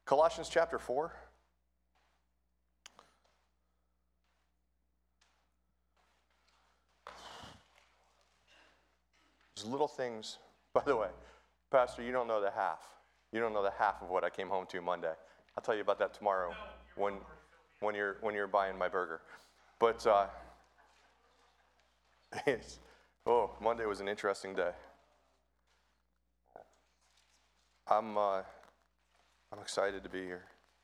Colossians chapter 4. There's little things, by the way, Pastor, you don't know the half. You don't know the half of what I came home to Monday. I'll tell you about that tomorrow when you're buying my burger. But Monday was an interesting day. I'm excited to be here.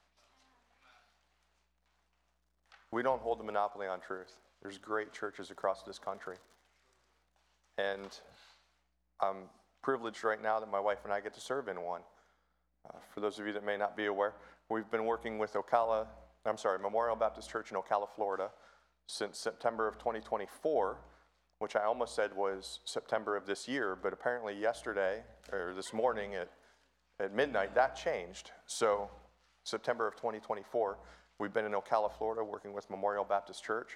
We don't hold the monopoly on truth. There's great churches across this country. And I'm privileged right now that my wife and I get to serve in one. For those of you that may not be aware, we've been working with Memorial Baptist Church in Ocala, Florida, since September of 2024, which I almost said was September of this year, but apparently yesterday, or this morning at midnight, that changed. So September of 2024, we've been in Ocala, Florida, working with Memorial Baptist Church.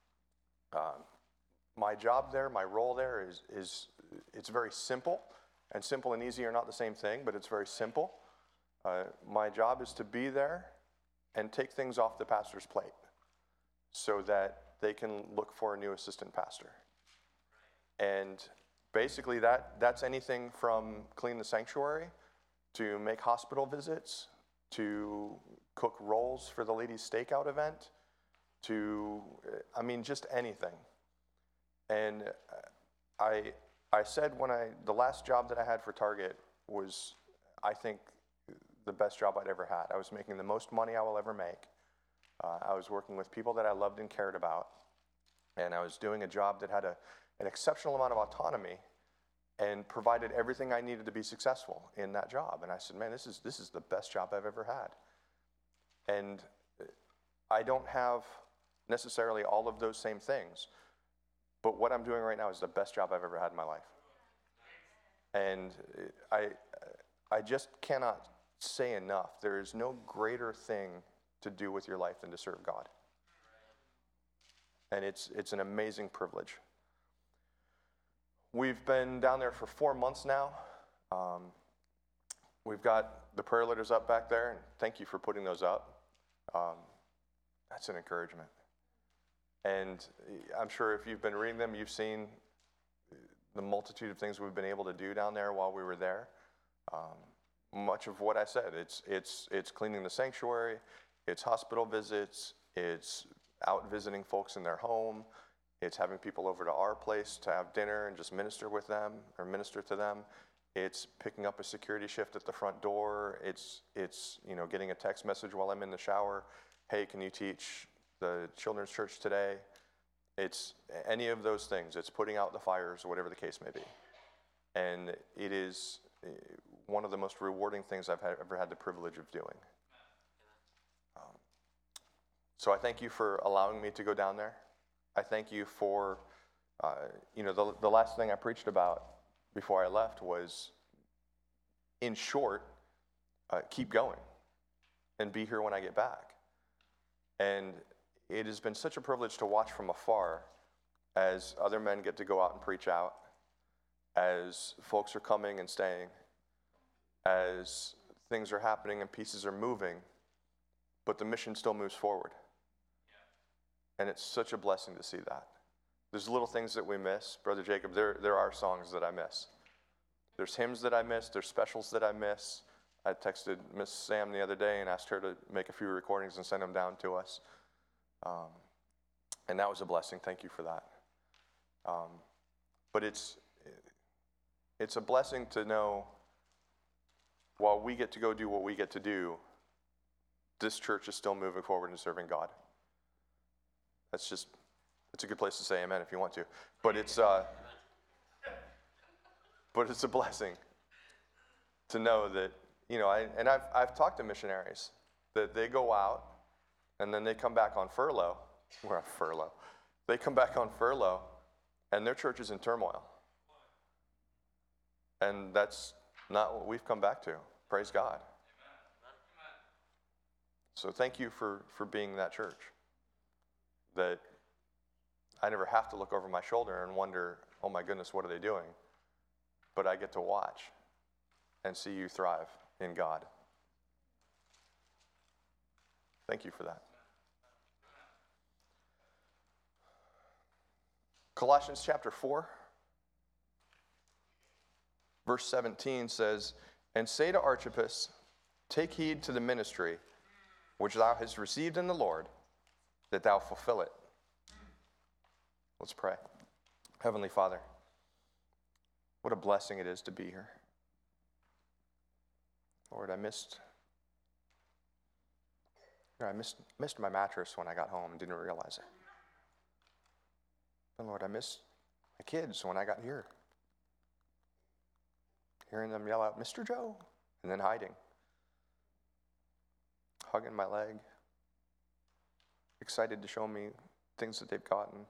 My job there, my role there is it's very simple, and simple and easy are not the same thing, but it's very simple. My job is to be there and take things off the pastor's plate so that they can look for a new assistant pastor. And basically that's anything from clean the sanctuary to make hospital visits, to cook rolls for the ladies' stakeout event, to, just anything. And I said the last job that I had for Target was, I think, the best job I'd ever had. I was making the most money I will ever make. I was working with people that I loved and cared about. And I was doing a job that had an exceptional amount of autonomy and provided everything I needed to be successful in that job. And I said, man, this is the best job I've ever had. And I don't have necessarily all of those same things, but what I'm doing right now is the best job I've ever had in my life. And I just cannot say enough. There is no greater thing to do with your life than to serve God. And it's an amazing privilege. We've been down there for 4 months now. We've got the prayer letters up back there, and thank you for putting those up. That's an encouragement. And I'm sure if you've been reading them, you've seen the multitude of things we've been able to do down there while we were there. Much of what I said, it's cleaning the sanctuary, it's hospital visits, it's out visiting folks in their home, it's having people over to our place to have dinner and just minister with them or minister to them. It's picking up a security shift at the front door. It's getting a text message while I'm in the shower. Hey, can you teach the children's church today? It's any of those things. It's putting out the fires, whatever the case may be. And it is one of the most rewarding things I've ever had the privilege of doing. So I thank you for allowing me to go down there. I thank you for, the last thing I preached about before I left was, in short, keep going and be here when I get back. And it has been such a privilege to watch from afar as other men get to go out and preach out, as folks are coming and staying, as things are happening and pieces are moving, but the mission still moves forward. And it's such a blessing to see that. There's little things that we miss. Brother Jacob, there are songs that I miss. There's hymns that I miss. There's specials that I miss. I texted Miss Sam the other day and asked her to make a few recordings and send them down to us. And that was a blessing. Thank you for that. But it's a blessing to know while we get to go do what we get to do, this church is still moving forward and serving God. It's a good place to say amen if you want to. But it's a blessing to know that, I've talked to missionaries that they go out and then they come back on furlough. We're on furlough. They come back on furlough and their church is in turmoil. And that's not what we've come back to. Praise God. So thank you for being that church. That I never have to look over my shoulder and wonder, oh my goodness, what are they doing? But I get to watch and see you thrive in God. Thank you for that. Colossians chapter 4, verse 17 says, "And say to Archippus, take heed to the ministry which thou hast received in the Lord, that thou fulfill it." Let's pray. Heavenly Father, what a blessing it is to be here. Lord, I missed my mattress when I got home and didn't realize it. And Lord, I missed my kids when I got here. Hearing them yell out, "Mr. Joe," and then hiding. Hugging my leg. Excited to show me things that they've gotten.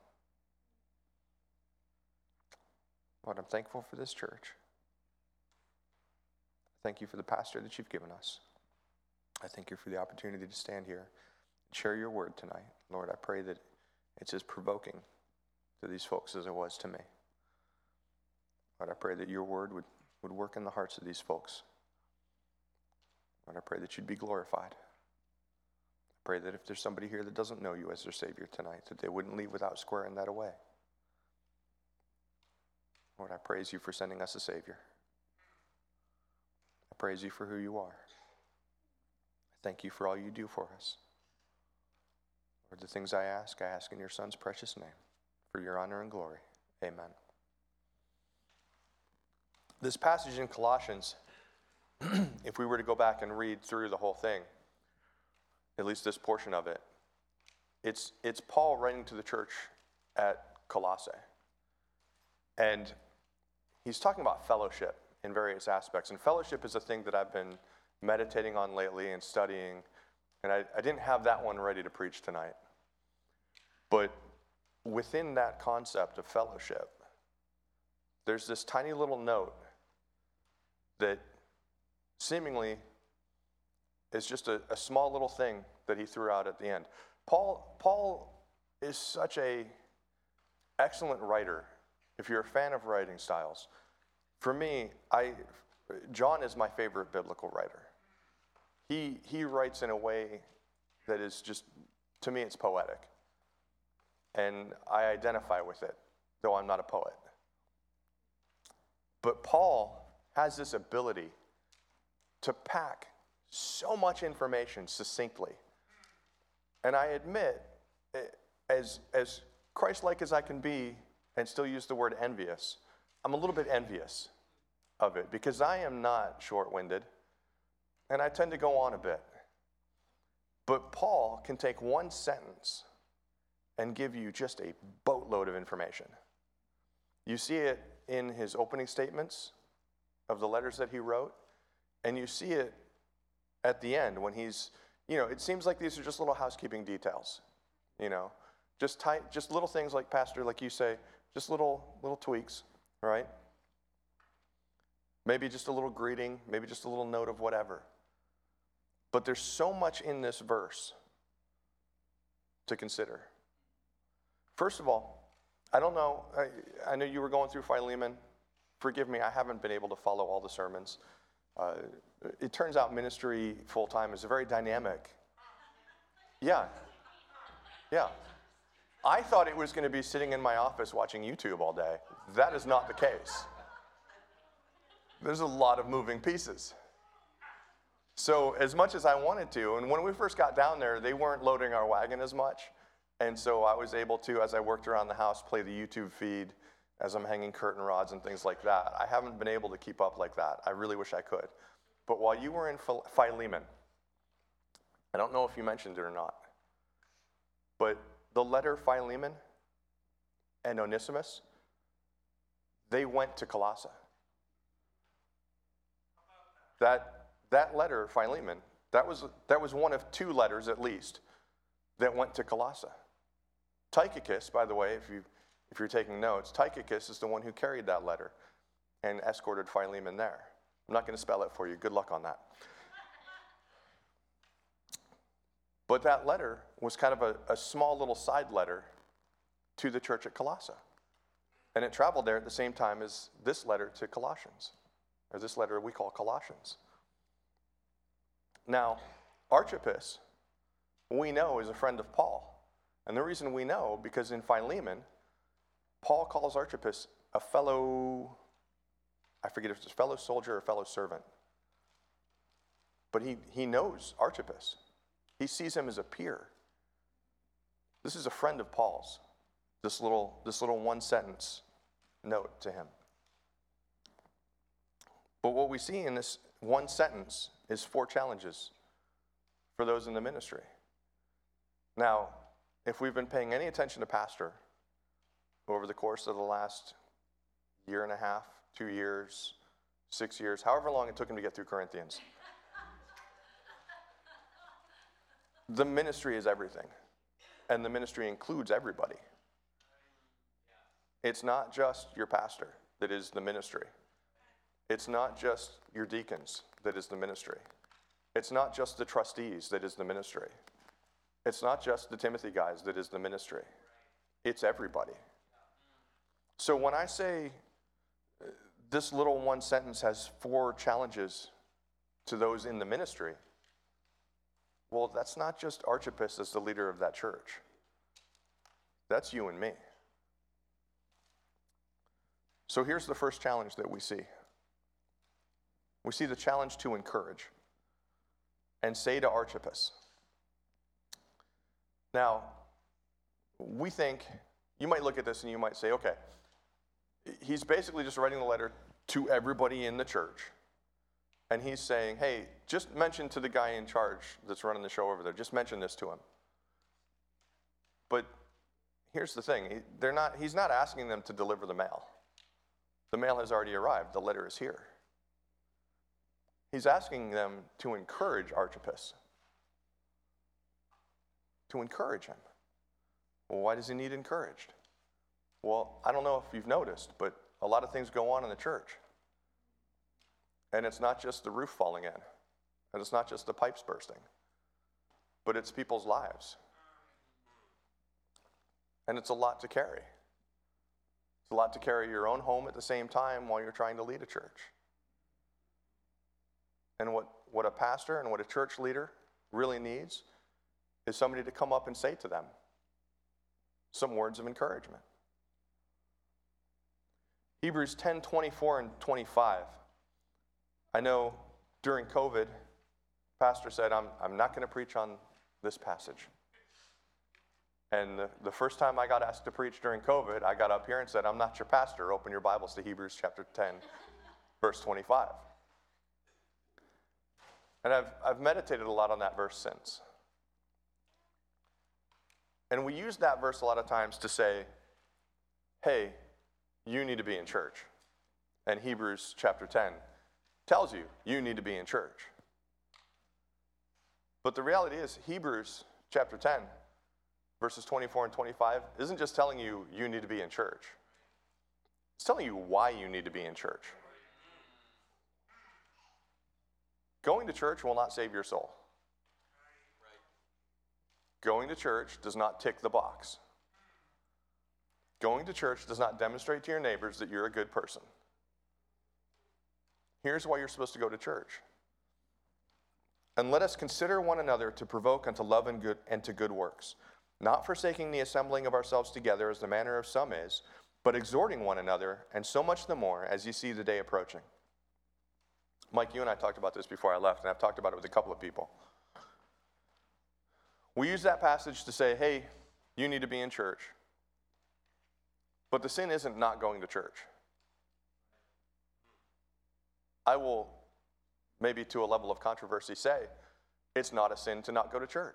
Lord, I'm thankful for this church. Thank you for the pastor that you've given us. I thank you for the opportunity to stand here and share your word tonight. Lord, I pray that it's as provoking to these folks as it was to me. Lord, I pray that your word would work in the hearts of these folks. Lord, I pray that you'd be glorified. I pray that if there's somebody here that doesn't know you as their Savior tonight, that they wouldn't leave without squaring that away. Lord, I praise you for sending us a Savior. I praise you for who you are. I thank you for all you do for us. Lord, the things I ask in your Son's precious name, for your honor and glory. Amen. This passage in Colossians, if we were to go back and read through the whole thing, at least this portion of it, it's Paul writing to the church at Colossae. And he's talking about fellowship in various aspects. And fellowship is a thing that I've been meditating on lately and studying. And I didn't have that one ready to preach tonight. But within that concept of fellowship, there's this tiny little note that seemingly is just a small little thing that he threw out at the end. Paul is such a excellent writer. If you're a fan of writing styles, for me, John is my favorite biblical writer. He writes in a way that is just, to me, it's poetic. And I identify with it, though I'm not a poet. But Paul has this ability to pack so much information succinctly. And I admit, as Christ-like as I can be and still use the word envious, I'm a little bit envious of it because I am not short-winded and I tend to go on a bit. But Paul can take one sentence and give you just a boatload of information. You see it in his opening statements of the letters that he wrote, and you see it at the end when he's, it seems like these are just little housekeeping details, just little things like, Pastor, like you say, just little tweaks, right? Maybe just a little greeting, maybe just a little note of whatever. But there's so much in this verse to consider. First of all, I don't know, I know you were going through Philemon. Forgive me, I haven't been able to follow all the sermons. It turns out ministry full-time is very dynamic. Yeah. I thought it was going to be sitting in my office watching YouTube all day. That is not the case. There's a lot of moving pieces. So as much as I wanted to, and when we first got down there, they weren't loading our wagon as much. And so I was able to, as I worked around the house, play the YouTube feed as I'm hanging curtain rods and things like that. I haven't been able to keep up like that. I really wish I could. But while you were in Philemon, I don't know if you mentioned it or not, but the letter Philemon and Onesimus, they went to Colossae. That letter, Philemon, that was one of two letters at least that went to Colossae. Tychicus, by the way, if you're taking notes, Tychicus is the one who carried that letter and escorted Philemon there. I'm not going to spell it for you. Good luck on that. But that letter was kind of a small little side letter to the church at Colossae. And it traveled there at the same time as this letter to Colossians, or this letter we call Colossians. Now, Archippus we know is a friend of Paul. And the reason we know, because in Philemon, Paul calls Archippus a fellow, I forget if it's a fellow soldier or fellow servant. But he knows Archippus. He sees him as a peer. This is a friend of Paul's, this little one sentence note to him. But what we see in this one sentence is 4 challenges for those in the ministry. Now, if we've been paying any attention to Pastor over the course of the last year and a half, 2 years, 6 years, however long it took him to get through Corinthians, the ministry is everything. And the ministry includes everybody. It's not just your pastor that is the ministry. It's not just your deacons that is the ministry. It's not just the trustees that is the ministry. It's not just the Timothy guys that is the ministry. It's everybody. So when I say this little one sentence has 4 challenges to those in the ministry, well, that's not just Archippus as the leader of that church. That's you and me. So here's the first challenge that we see. We see the challenge to encourage and say to Archippus. Now, we think, you might look at this and you might say, okay, he's basically just writing a letter to everybody in the church. And he's saying, hey, just mention to the guy in charge that's running the show over there, just mention this to him. But here's the thing, he's not asking them to deliver the mail. The mail has already arrived, the letter is here. He's asking them to encourage Archippus. To encourage him. Well, why does he need encouraged? Well, I don't know if you've noticed, but a lot of things go on in the church. And it's not just the roof falling in. And it's not just the pipes bursting. But it's people's lives. And it's a lot to carry. It's a lot to carry your own home at the same time while you're trying to lead a church. And what a pastor and what a church leader really needs is somebody to come up and say to them some words of encouragement. Hebrews 10:24 and 25. I know during COVID, pastor said, I'm not going to preach on this passage. And the first time I got asked to preach during COVID, I got up here and said, I'm not your pastor. Open your Bibles to Hebrews chapter 10, verse 25. And I've meditated a lot on that verse since. And we use that verse a lot of times to say, hey, you need to be in church. And Hebrews chapter 10 tells you, you need to be in church. But the reality is, Hebrews chapter 10, verses 24 and 25, isn't just telling you you need to be in church. It's telling you why you need to be in church. Going to church will not save your soul. Going to church does not tick the box. Going to church does not demonstrate to your neighbors that you're a good person. Here's why you're supposed to go to church. And let us consider one another to provoke unto love and to good works, not forsaking the assembling of ourselves together as the manner of some is, but exhorting one another, and so much the more as you see the day approaching. Mike, you and I talked about this before I left, and I've talked about it with a couple of people. We use that passage to say, hey, you need to be in church. But the sin isn't not going to church. I will, maybe to a level of controversy, say it's not a sin to not go to church.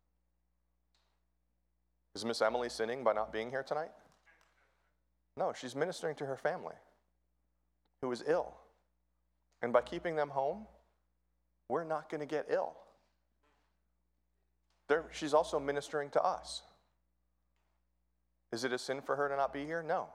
Is Miss Emily sinning by not being here tonight? No, she's ministering to her family who is ill. And by keeping them home, we're not going to get ill. She's also ministering to us. Is it a sin for her to not be here? No.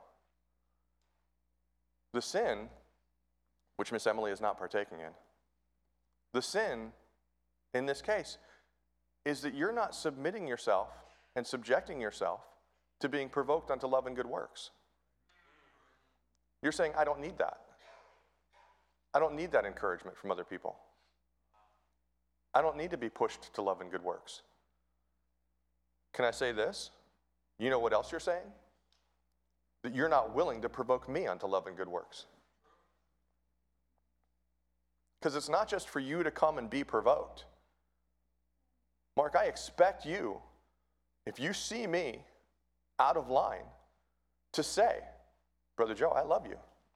The sin, which Miss Emily is not partaking in, the sin in this case is that you're not submitting yourself and subjecting yourself to being provoked unto love and good works. You're saying, I don't need that. I don't need that encouragement from other people. I don't need to be pushed to love and good works. can I say this? You know what else you're saying? That you're not willing to provoke me unto love and good works. Because it's not just for you to come and be provoked. Mark, I expect you, if you see me out of line, to say, Brother Joe, I love you.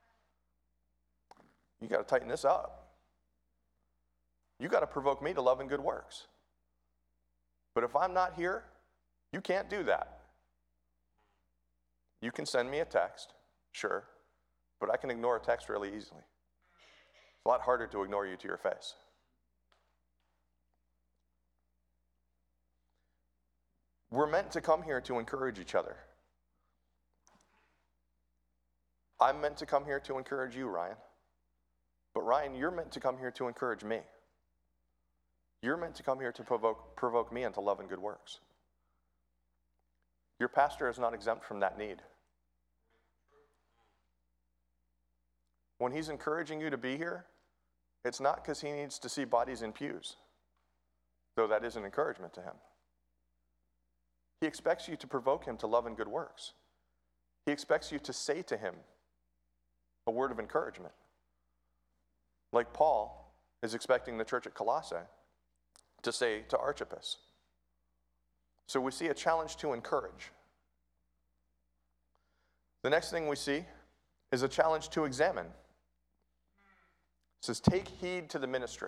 You got to tighten this up. You got to provoke me to love and good works. But if I'm not here, you can't do that. You can send me a text, sure, but I can ignore a text really easily. It's a lot harder to ignore you to your face. We're meant to come here to encourage each other. I'm meant to come here to encourage you, Ryan. But Ryan, you're meant to come here to encourage me. You're meant to come here to provoke me into love and good works. Your pastor is not exempt from that need. When he's encouraging you to be here, it's not because he needs to see bodies in pews, though that is an encouragement to him. He expects you to provoke him to love and good works. He expects you to say to him a word of encouragement. Like Paul is expecting the church at Colossae to say to Archippus. So we see a challenge to encourage. The next thing we see is a challenge to examine. It says, take heed to the ministry.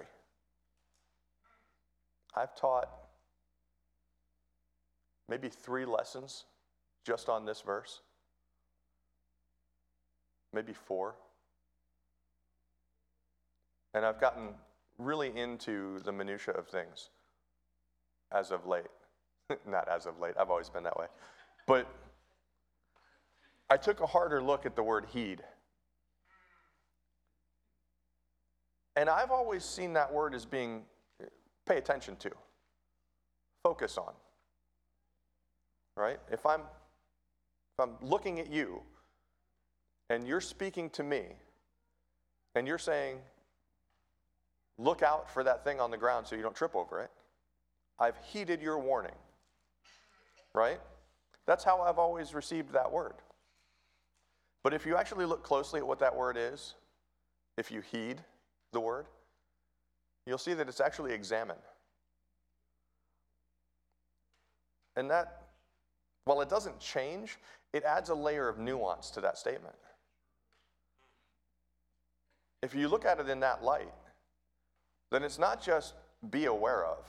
I've taught maybe 3 lessons just on this verse. Maybe 4. And I've gotten really into the minutia of things as of late. Not as of late, I've always been that way. But I took a harder look at the word heed. And I've always seen that word as being pay attention to, focus on. Right? If I'm looking at you and you're speaking to me and you're saying, look out for that thing on the ground so you don't trip over it, I've heeded your warning. Right? That's how I've always received that word. But if you actually look closely at what that word is, if you heed the word, you'll see that it's actually examine. And that, while it doesn't change, it adds a layer of nuance to that statement. If you look at it in that light, then it's not just be aware of.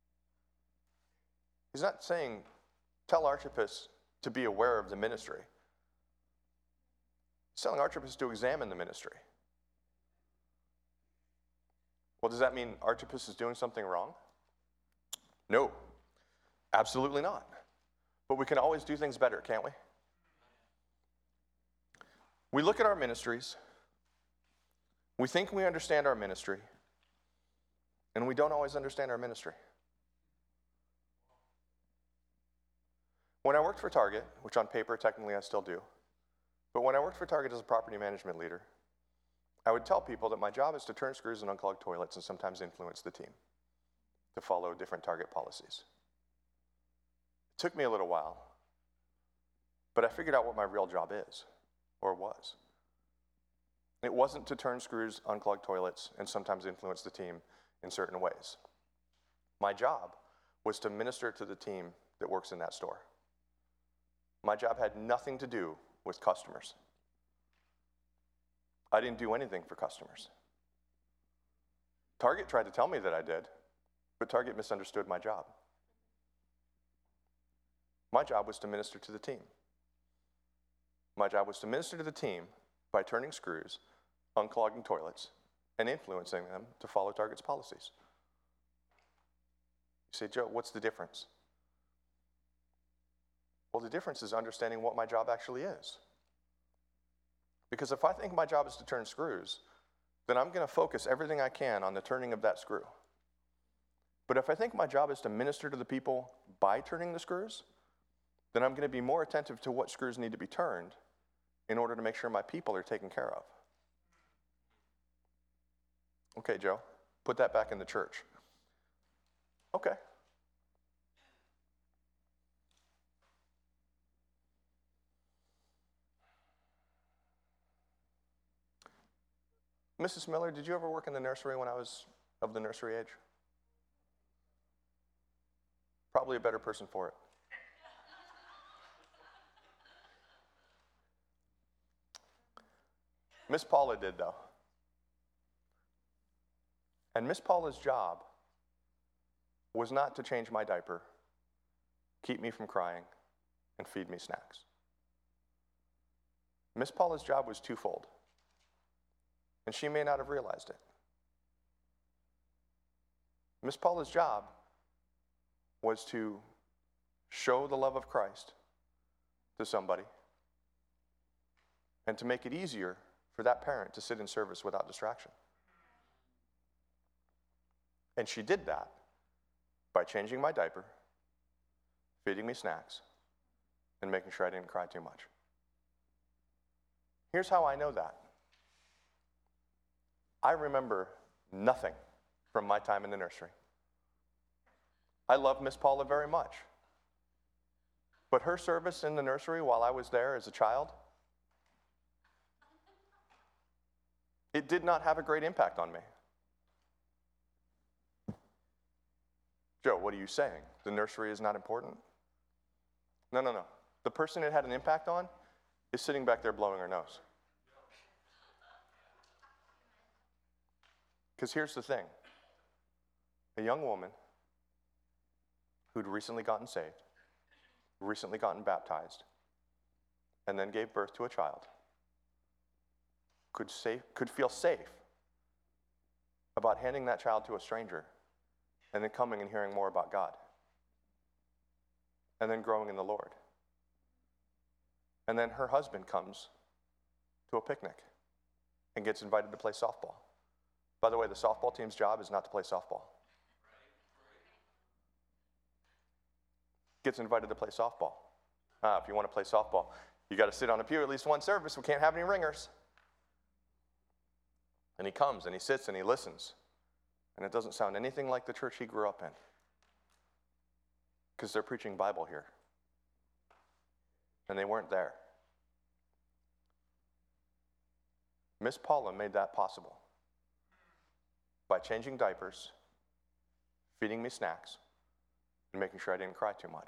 He's not saying, tell Archippus to be aware of the ministry. He's telling Archippus to examine the ministry. Well, does that mean Archippus is doing something wrong? No, absolutely not. But we can always do things better, can't we? We look at our ministries, we think we understand our ministry, and we don't always understand our ministry. When I worked for Target, which on paper technically I still do, but when I worked for Target as a property management leader, I would tell people that my job is to turn screws and unclog toilets and sometimes influence the team to follow different Target policies. It took me a little while, but I figured out what my real job is, or was. It wasn't to turn screws, unclog toilets, and sometimes influence the team in certain ways. My job was to minister to the team that works in that store. My job had nothing to do with customers. I didn't do anything for customers. Target tried to tell me that I did, but Target misunderstood my job. My job was to minister to the team. My job was to minister to the team by turning screws, unclogging toilets, and influencing them to follow Target's policies. You say, Joe, what's the difference? Well, the difference is understanding what my job actually is. Because if I think my job is to turn screws, then I'm going to focus everything I can on the turning of that screw. But if I think my job is to minister to the people by turning the screws, then I'm going to be more attentive to what screws need to be turned in order to make sure my people are taken care of. Okay, Joe, put that back in the church. Okay. Mrs. Miller, did you ever work in the nursery when I was of the nursery age? Probably a better person for it. Miss Paula did, though. And Miss Paula's job was not to change my diaper, keep me from crying, and feed me snacks. Miss Paula's job was twofold, and she may not have realized it. Miss Paula's job was to show the love of Christ to somebody and to make it easier for that parent to sit in service without distraction. And she did that by changing my diaper, feeding me snacks, and making sure I didn't cry too much. Here's how I know that. I remember nothing from my time in the nursery. I love Miss Paula very much. But her service in the nursery while I was there as a child, it did not have a great impact on me. Joe, what are you saying? The nursery is not important? No. The person it had an impact on is sitting back there blowing her nose. Because here's the thing. A young woman who'd recently gotten saved, recently gotten baptized, and then gave birth to a child could feel safe about handing that child to a stranger and then coming and hearing more about God and then growing in the Lord. And then her husband comes to a picnic and gets invited to play softball. By the way, the softball team's job is not to play softball. Gets invited to play softball. If you want to play softball, you got to sit on a pew at least one service. We can't have any ringers. And he comes and he sits and he listens. And it doesn't sound anything like the church he grew up in. Because they're preaching Bible here. And they weren't there. Miss Paula made that possible by changing diapers, feeding me snacks, and making sure I didn't cry too much.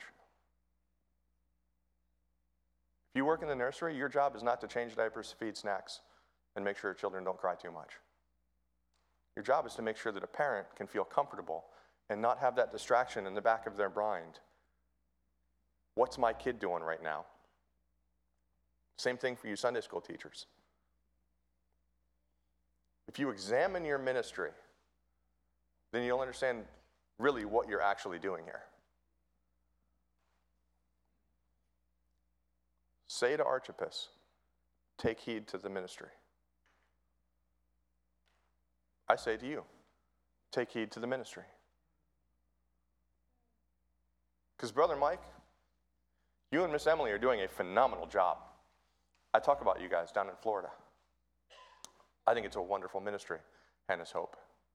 If you work in the nursery, your job is not to change diapers, feed snacks, and make sure children don't cry too much. Your job is to make sure that a parent can feel comfortable and not have that distraction in the back of their mind. What's my kid doing right now? Same thing for you Sunday school teachers. If you examine your ministry, then you'll understand really what you're actually doing here. Say to Archippus, take heed to the ministry. I say to you, take heed to the ministry. Because Brother Mike, you and Miss Emily are doing a phenomenal job. I talk about you guys down in Florida. I think it's a wonderful ministry, Hannah's Hope.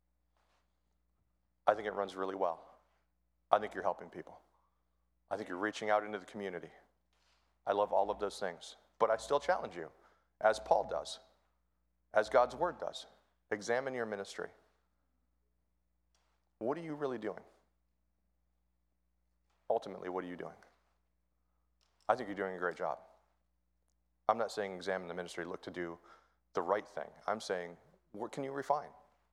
I think it runs really well. I think you're helping people. I think you're reaching out into the community. I love all of those things. But I still challenge you, as Paul does, as God's word does. Examine your ministry. What are you really doing? Ultimately, what are you doing? I think you're doing a great job. I'm not saying examine the ministry, look to do the right thing. I'm saying, what can you refine?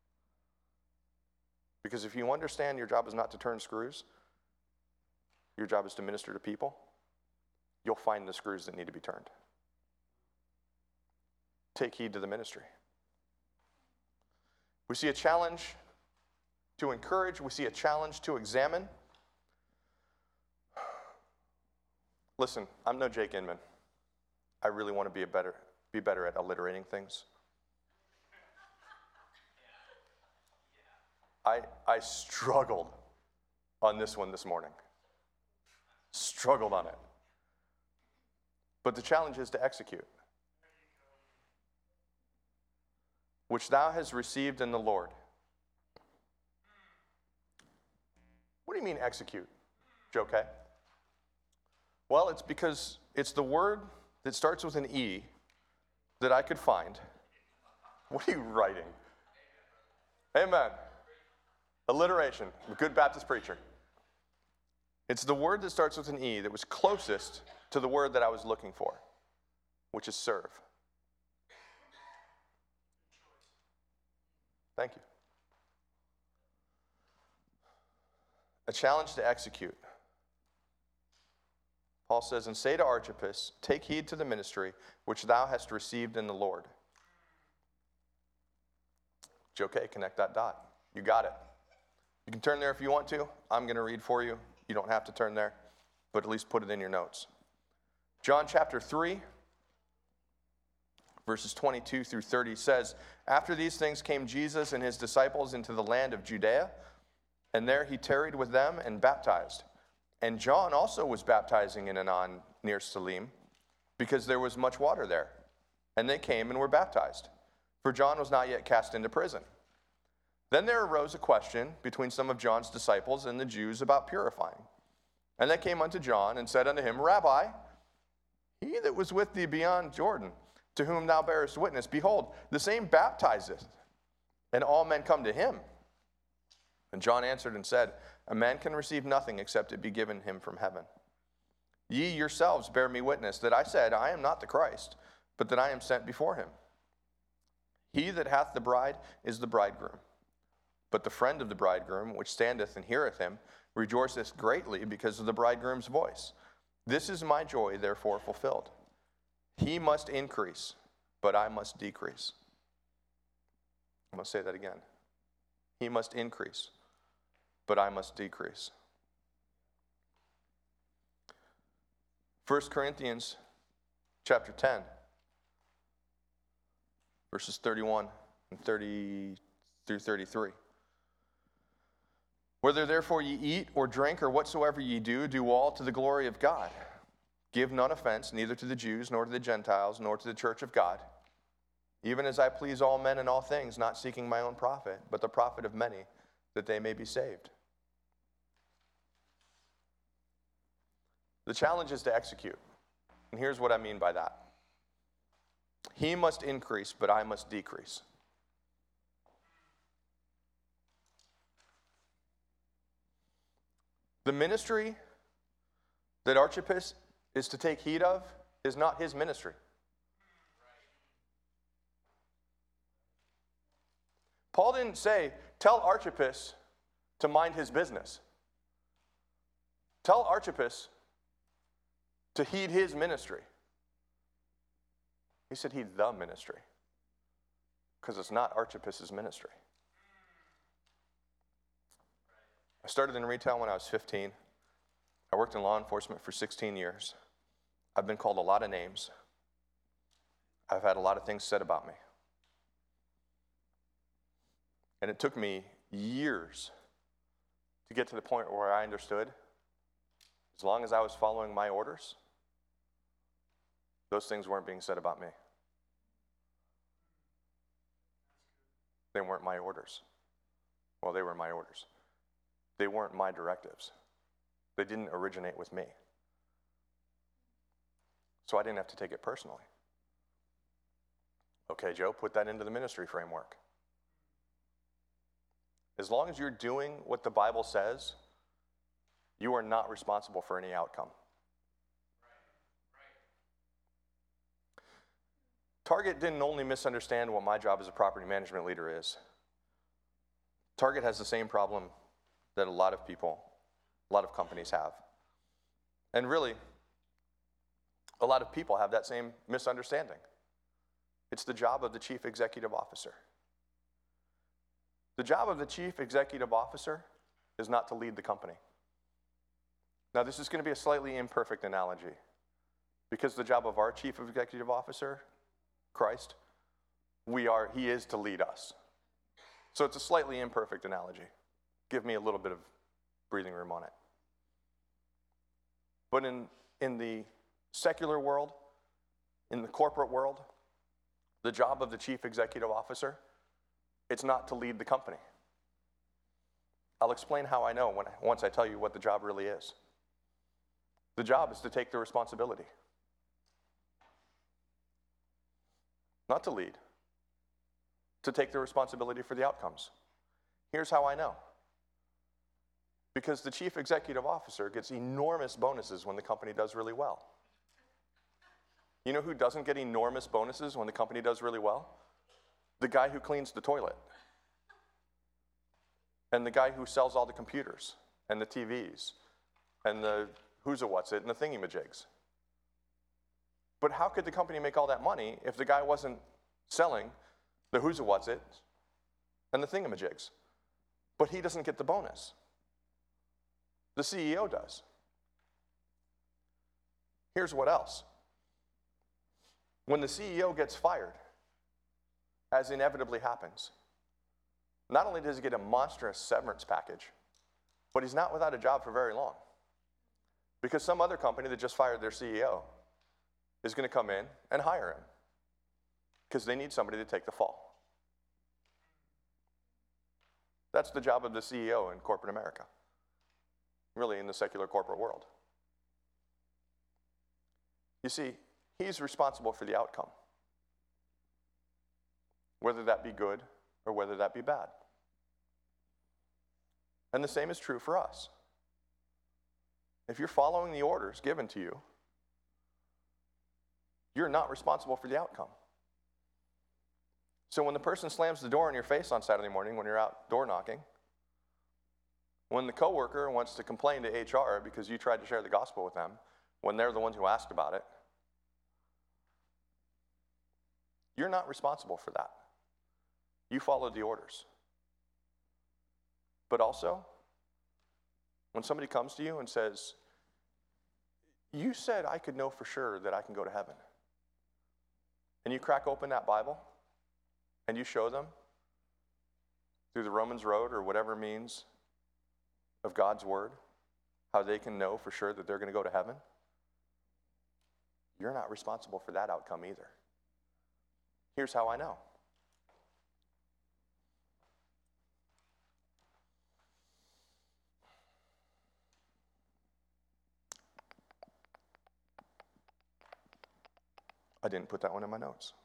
Because if you understand your job is not to turn screws, your job is to minister to people, you'll find the screws that need to be turned. Take heed to the ministry. We see a challenge to encourage. We see a challenge to examine. Listen, I'm no Jake Inman. I really want to be better at alliterating things. I struggled on this one this morning. Struggled on it. But the challenge is to execute. Which thou hast received in the Lord. What do you mean execute, Joe K? Well, it's because it's the word that starts with an E that I could find What are you writing? Amen. Alliteration. A good Baptist preacher. It's the word that starts with an E that was closest to the word that I was looking for, which is serve. Thank you. A challenge to execute. Paul says, and say to Archippus, take heed to the ministry which thou hast received in the Lord. It's okay, connect that dot. You got it. You can turn there if you want to. I'm going to read for you. You don't have to turn there, but at least put it in your notes. John chapter 3, verses 22 through 30 says, after these things came Jesus and his disciples into the land of Judea, and there he tarried with them and baptized. And John also was baptizing in Aenon near Salim, because there was much water there. And they came and were baptized, for John was not yet cast into prison. Then there arose a question between some of John's disciples and the Jews about purifying. And they came unto John and said unto him, Rabbi, he that was with thee beyond Jordan, to whom thou bearest witness, behold, the same baptizeth, and all men come to him. And John answered and said, a man can receive nothing except it be given him from heaven. Ye yourselves bear me witness that I said, I am not the Christ, but that I am sent before him. He that hath the bride is the bridegroom. But the friend of the bridegroom, which standeth and heareth him, rejoiceth greatly because of the bridegroom's voice. This is my joy, therefore fulfilled. He must increase, but I must decrease. I'm going to say that again. He must increase, but I must decrease. 1 Corinthians chapter 10, verses 31 and 30 through 33. Whether therefore ye eat or drink or whatsoever ye do, do all to the glory of God. Give none offense, neither to the Jews, nor to the Gentiles, nor to the church of God, even as I please all men in all things, not seeking my own profit, but the profit of many, that they may be saved. The challenge is to execute. And here's what I mean by that. He must increase, but I must decrease. The ministry that Archippus is to take heed of is not his ministry. Paul didn't say, tell Archippus to mind his business. Tell Archippus to heed his ministry. He said heed the ministry, because it's not Archippus's ministry. I started in retail when I was 15. I worked in law enforcement for 16 years. I've been called a lot of names. I've had a lot of things said about me. And it took me years to get to the point where I understood, as long as I was following my orders, those things weren't being said about me. They weren't my orders. Well, they were my orders. They weren't my directives. They didn't originate with me. So I didn't have to take it personally. Okay, Joe, put that into the ministry framework. As long as you're doing what the Bible says, you are not responsible for any outcome. Target didn't only misunderstand what my job as a property management leader is. Target has the same problem that a lot of people, a lot of companies have. And really, a lot of people have that same misunderstanding. It's the job of the chief executive officer. The job of the chief executive officer is not to lead the company. Now, this is going to be a slightly imperfect analogy, because the job of our chief executive officer, Christ, he is to lead us. So it's a slightly imperfect analogy. Give me a little bit of breathing room on it. But in the secular world, in the corporate world, the job of the chief executive officer, it's not to lead the company. I'll explain how I know once I tell you what the job really is. The job is to take the responsibility. Not to lead. to take the responsibility for the outcomes. Here's how I know. Because the chief executive officer gets enormous bonuses when the company does really well. You know who doesn't get enormous bonuses when the company does really well? The guy who cleans the toilet. And the guy who sells all the computers and the TVs and the who's-a-what's-it and the thingy-majigs. But how could the company make all that money if the guy wasn't selling the who's-a-what's-it and the thingamajigs? But he doesn't get the bonus. The CEO does. Here's what else. When the CEO gets fired, as inevitably happens, not only does he get a monstrous severance package, but he's not without a job for very long. Because some other company that just fired their CEO is going to come in and hire him because they need somebody to take the fall. That's the job of the CEO in corporate America, really in the secular corporate world. You see, he's responsible for the outcome, whether that be good or whether that be bad. And the same is true for us. If you're following the orders given to you, you're not responsible for the outcome. So when the person slams the door in your face on Saturday morning when you're out door knocking, when the coworker wants to complain to HR because you tried to share the gospel with them, when they're the ones who asked about it, you're not responsible for that. You followed the orders. But also, when somebody comes to you and says, "You said I could know for sure that I can go to heaven," and you crack open that Bible and you show them through the Romans road or whatever means of God's word how they can know for sure that they're going to go to heaven, you're not responsible for that outcome either. Here's how I know. I didn't put that one in my notes.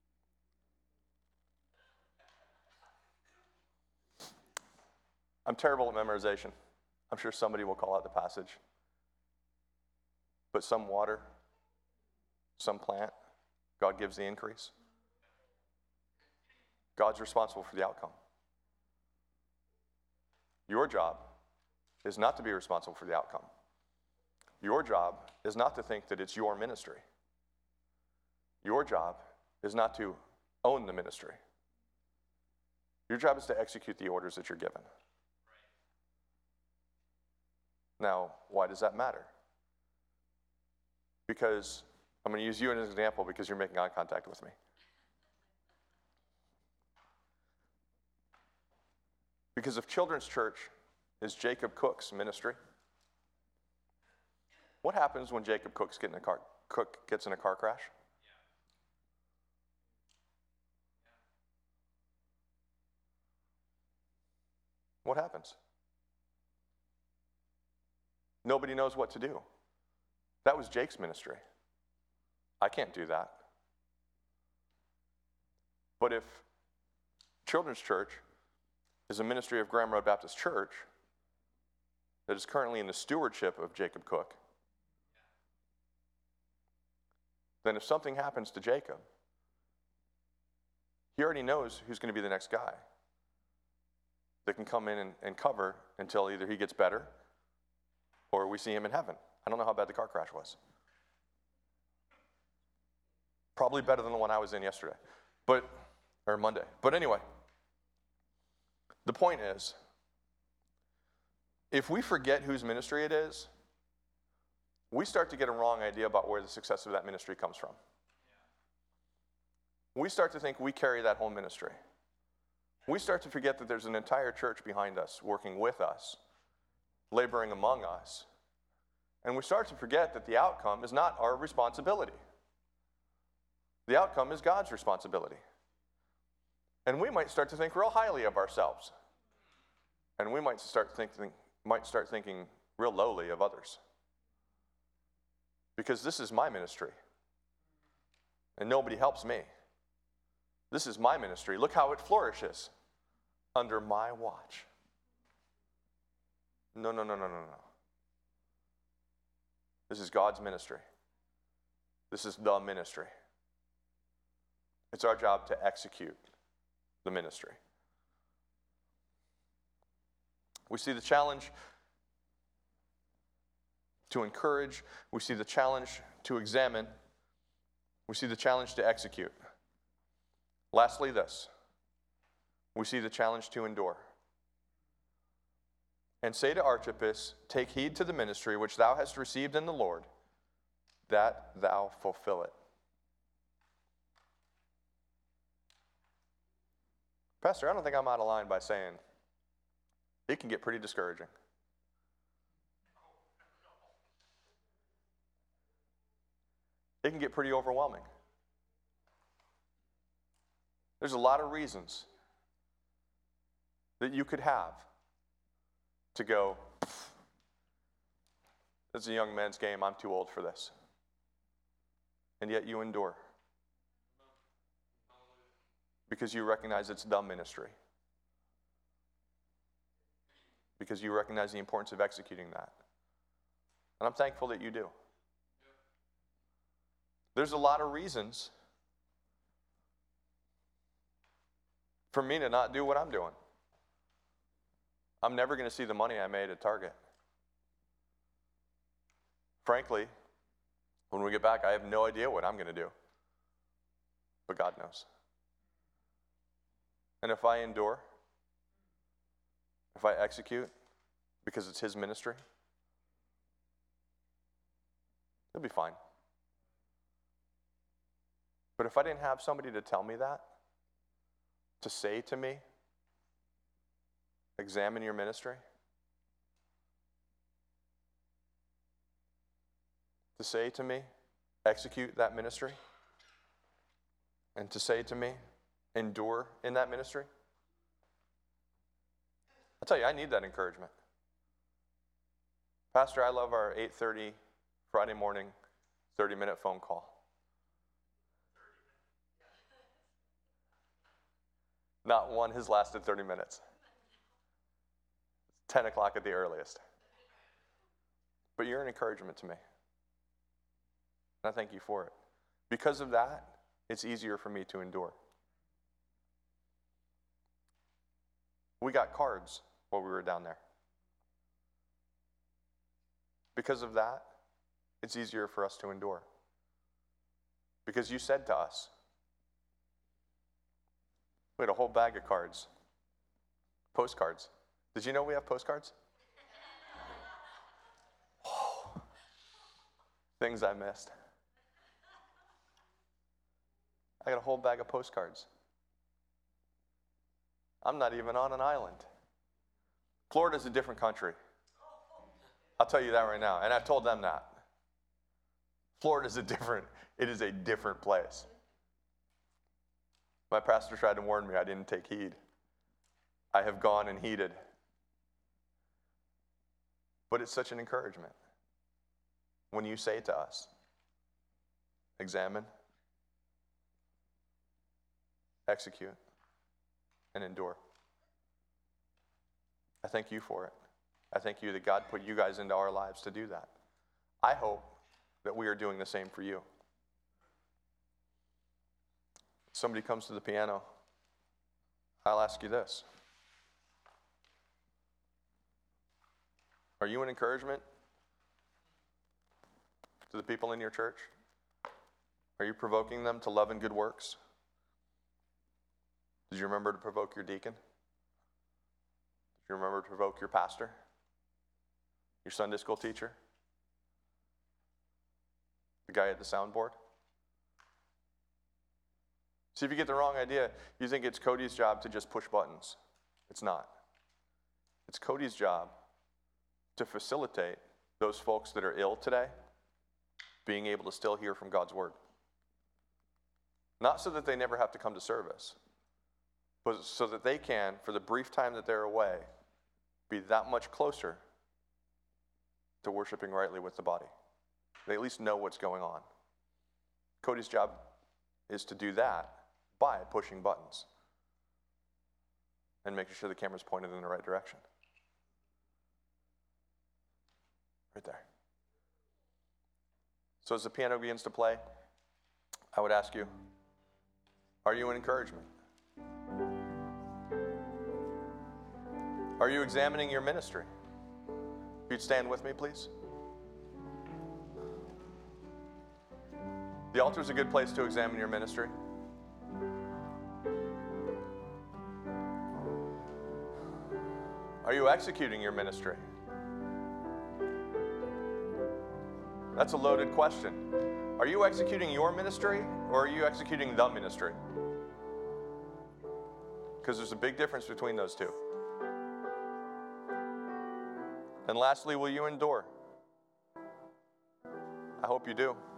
I'm terrible at memorization. I'm sure somebody will call out the passage. But some water, some plant, God gives the increase. God's responsible for the outcome. Your job is not to be responsible for the outcome. Your job is not to think that it's your ministry. Your job is not to own the ministry. Your job is to execute the orders that you're given. Now, why does that matter? Because I'm going to use you as an example because you're making eye contact with me. Because if Children's Church is Jacob Cook's ministry, what happens when Jacob Cook gets in a car crash? What happens? Nobody knows what to do. That was Jake's ministry. I can't do that. But if Children's Church is a ministry of Graham Road Baptist Church that is currently in the stewardship of Jacob Cook, then if something happens to Jacob, he already knows who's going to be the next guy that can come in and cover until either he gets better or we see him in heaven. I don't know how bad the car crash was. Probably better than the one I was in yesterday, or Monday. But anyway, the point is, if we forget whose ministry it is, we start to get a wrong idea about where the success of that ministry comes from. We start to think we carry that whole ministry. We start to forget that there's an entire church behind us, working with us, laboring among us. And we start to forget that the outcome is not our responsibility. The outcome is God's responsibility. And we might start to think real highly of ourselves. And we might start thinking real lowly of others. Because this is my ministry. And nobody helps me. This is my ministry. Look how it flourishes under my watch. No. This is God's ministry. This is the ministry. It's our job to execute the ministry. We see the challenge to encourage. We see the challenge to examine. We see the challenge to execute. Lastly, this. We see the challenge to endure. And say to Archippus, take heed to the ministry which thou hast received in the Lord, that thou fulfill it. Pastor, I don't think I'm out of line by saying it can get pretty discouraging. It can get pretty overwhelming. There's a lot of reasons that you could have to go, it's a young man's game, I'm too old for this. And yet you endure. Because you recognize it's the ministry. Because you recognize the importance of executing that. And I'm thankful that you do. There's a lot of reasons for me to not do what I'm doing. I'm never going to see the money I made at Target. Frankly, when we get back, I have no idea what I'm going to do. But God knows. And if I endure, if I execute, because it's His ministry, it'll be fine. But if I didn't have somebody to tell me that, to say to me, examine your ministry, to say to me, execute that ministry, and to say to me, endure in that ministry, I'll tell you, I need that encouragement. Pastor, I love our 8:30 Friday morning 30-minute phone call. Not one has lasted 30 minutes. 10 o'clock at the earliest. But you're an encouragement to me. And I thank you for it. Because of that, it's easier for me to endure. We got cards while we were down there. Because of that, it's easier for us to endure. Because you said to us, we had a whole bag of cards, postcards. Did you know we have postcards? Oh, things I missed. I got a whole bag of postcards. I'm not even on an island. Florida's a different country. I'll tell you that right now, and I've told them that. Florida's it is a different place. My pastor tried to warn me, I didn't take heed. I have gone and heeded. But it's such an encouragement when you say to us, examine, execute, and endure. I thank you for it. I thank you that God put you guys into our lives to do that. I hope that we are doing the same for you. Somebody comes to the piano, I'll ask you this. Are you an encouragement to the people in your church? Are you provoking them to love and good works? Did you remember to provoke your deacon? Did you remember to provoke your pastor? Your Sunday school teacher? The guy at the soundboard? See, if you get the wrong idea, you think it's Cody's job to just push buttons. It's not. It's Cody's job to facilitate those folks that are ill today being able to still hear from God's word. Not so that they never have to come to service, but so that they can, for the brief time that they're away, be that much closer to worshiping rightly with the body. They at least know what's going on. Cody's job is to do that by pushing buttons and making sure the camera's pointed in the right direction. Right there. So as the piano begins to play, I would ask you, are you an encouragement? Are you examining your ministry? If you'd stand with me, please. The altar is a good place to examine your ministry. Are you executing your ministry? That's a loaded question. Are you executing your ministry, or are you executing the ministry? Because there's a big difference between those two. And lastly, will you endure? I hope you do.